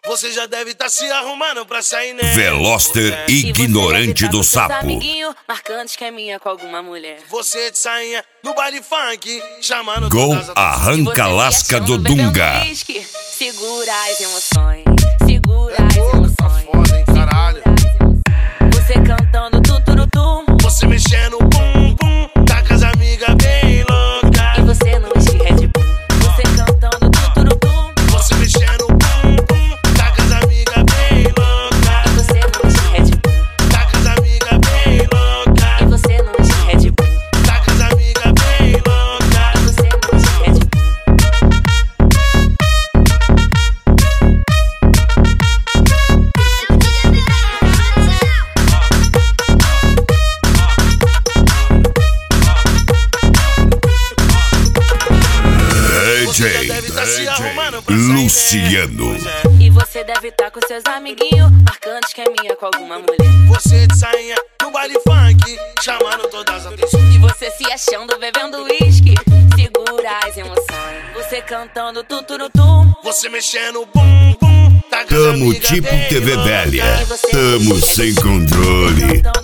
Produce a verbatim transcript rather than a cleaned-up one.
Você já deve estar tá se arrumando pra sair, né? Veloster ignorante do sapo. Amiguinho, marcando esqueminha com alguma mulher. Você de sainha no baile funk, chamando Gol arranca lasca do Dunga. Segura as emoções, segura as emoções. Tá foda, hein, caralho. Você cantando tuturutum, você mexendo bum bum, tá com as amigas bem louca. E você não mexe Red Bull. Você cantando tuturutum, você mexendo bum bum, tá com as amigas bem louca. E você não mexe Red Bull. Tá com as amigas bem louca. E você não mexe Red Bull. Tá com as amigas bem louca. E você não mexe Red Bull. D J Luciano. E você deve estar com seus amiguinhos, marcando esqueminha com alguma mulher. Você de sainha no baile funk, chamando todas as atenções. E você se achando, bebendo uísque, segura as emoções. Você cantando tuturutum, você mexendo bum bum, tá com as Tamo amigas tipo bem T V louca. velha. E você Tamo não mexe sem Red Bull. controle. Cantando